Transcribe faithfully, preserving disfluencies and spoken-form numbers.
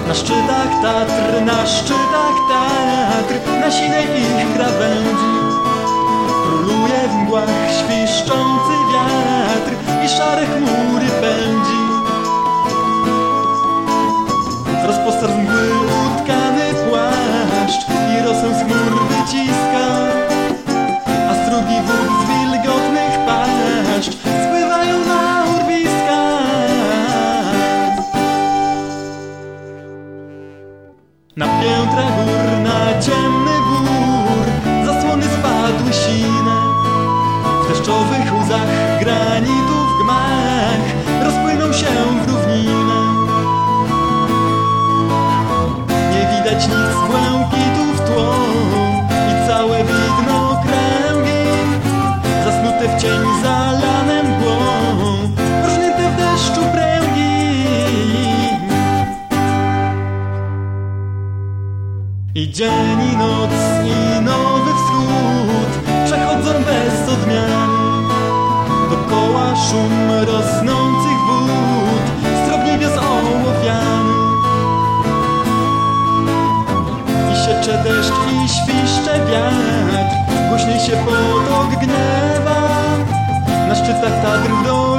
Na szczytach Tatr, na szczytach Tatr, na sinej ich krawędzi króluje w mgłach świszczący wiatr i szare chmury pędzi. Z rozpostar z mgły utkany płaszcz i rosę z chmur wyciska, a strugi wód z wilgotnych paszcz spływają na urwiska. Na piętra gór, na ciemny bór zasłony spadły sine. W deszczowych łzach granitów gmach rozpłyną się w równinę. Nie widać nic z błękitów tło i całe widno kręgi zasnute w cień zalane mgłą, rożnięte w deszczu pręgi. I dzień i noc i nowy wschód przechodzą bez odmiany. Dokoła szum rosnących wód, strop niebios ołowiany. I siecze deszcz i świszcze wiatr, głośniej się potok gniewa. Na szczytach Tatr do